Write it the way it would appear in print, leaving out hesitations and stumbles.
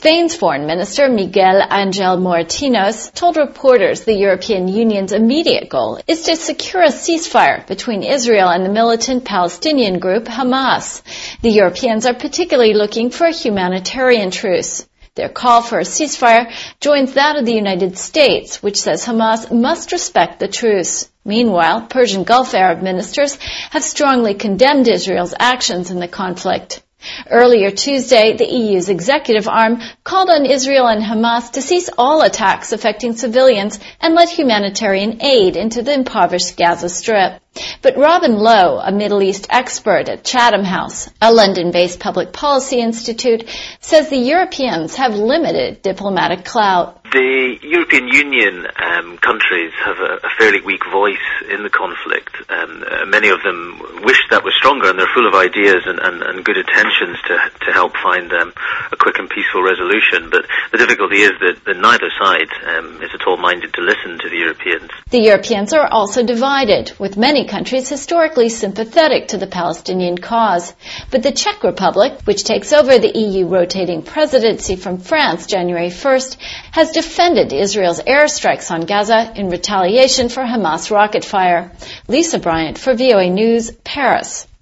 Spain's Foreign Minister Miguel Angel Moratinos told reporters the European Union's immediate goal is to secure a ceasefire between Israel and the militant Palestinian group Hamas. The Europeans are particularly looking for a humanitarian truce. Their call for a ceasefire joins that of the United States, which says Hamas must respect the truce. Meanwhile, Persian Gulf Arab ministers have strongly condemned Israel's actions in the conflict. Earlier Tuesday, the EU's executive arm called on Israel and Hamas to cease all attacks affecting civilians and let humanitarian aid into the impoverished Gaza Strip. But Robin Lowe, a Middle East expert at Chatham House, a London-based public policy institute, says the Europeans have limited diplomatic clout. The European Union countries have a fairly weak voice in the conflict. Many of them wish that was stronger, and they're full of ideas and good intentions to help find a quick and peaceful resolution. But the difficulty is that neither side is at all minded to listen to the Europeans. The Europeans are also divided, with many countries historically sympathetic to the Palestinian cause. But the Czech Republic, which takes over the EU rotating presidency from France January 1st, has defended Israel's airstrikes on Gaza in retaliation for Hamas rocket fire. Lisa Bryant for VOA News, Paris.